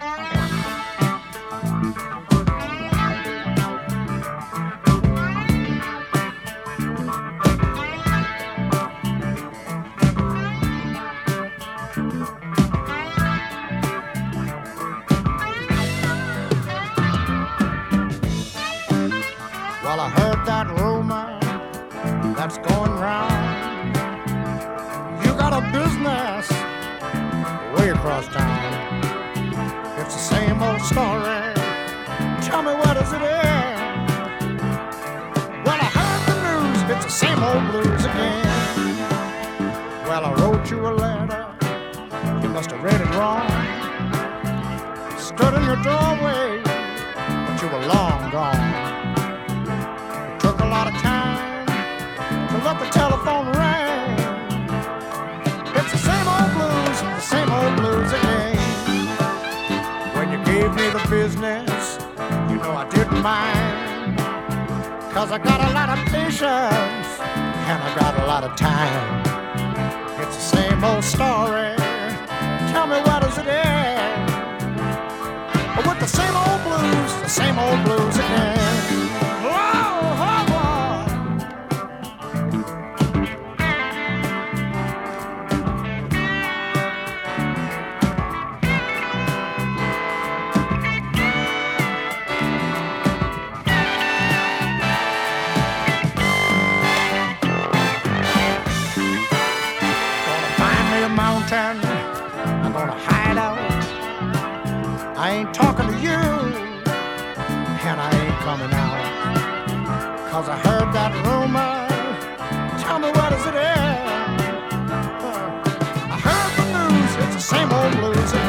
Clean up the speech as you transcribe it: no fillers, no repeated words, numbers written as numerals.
Well, I heard that rumor that's going round. You got a business way across town. It's the same old story. Tell me, where does it end? Well, I heard the news. It's the same old blues again. Well, I wrote you a letter. You must have read it wrong. Stood in your doorway, but you were long gone. Took a lot of time to let the telephone ring. It's the same old blues again. When you gave me the business, you know I didn't mind. 'Cause I got a lot of patience and I got a lot of time. It's the same old story. Tell me, where does it end? With the same old blues again. I'm gonna hide out. I ain't talking to you, and I ain't coming out. 'Cause I heard that rumor. Tell me, where does it end? I heard the news. It's the same old blues.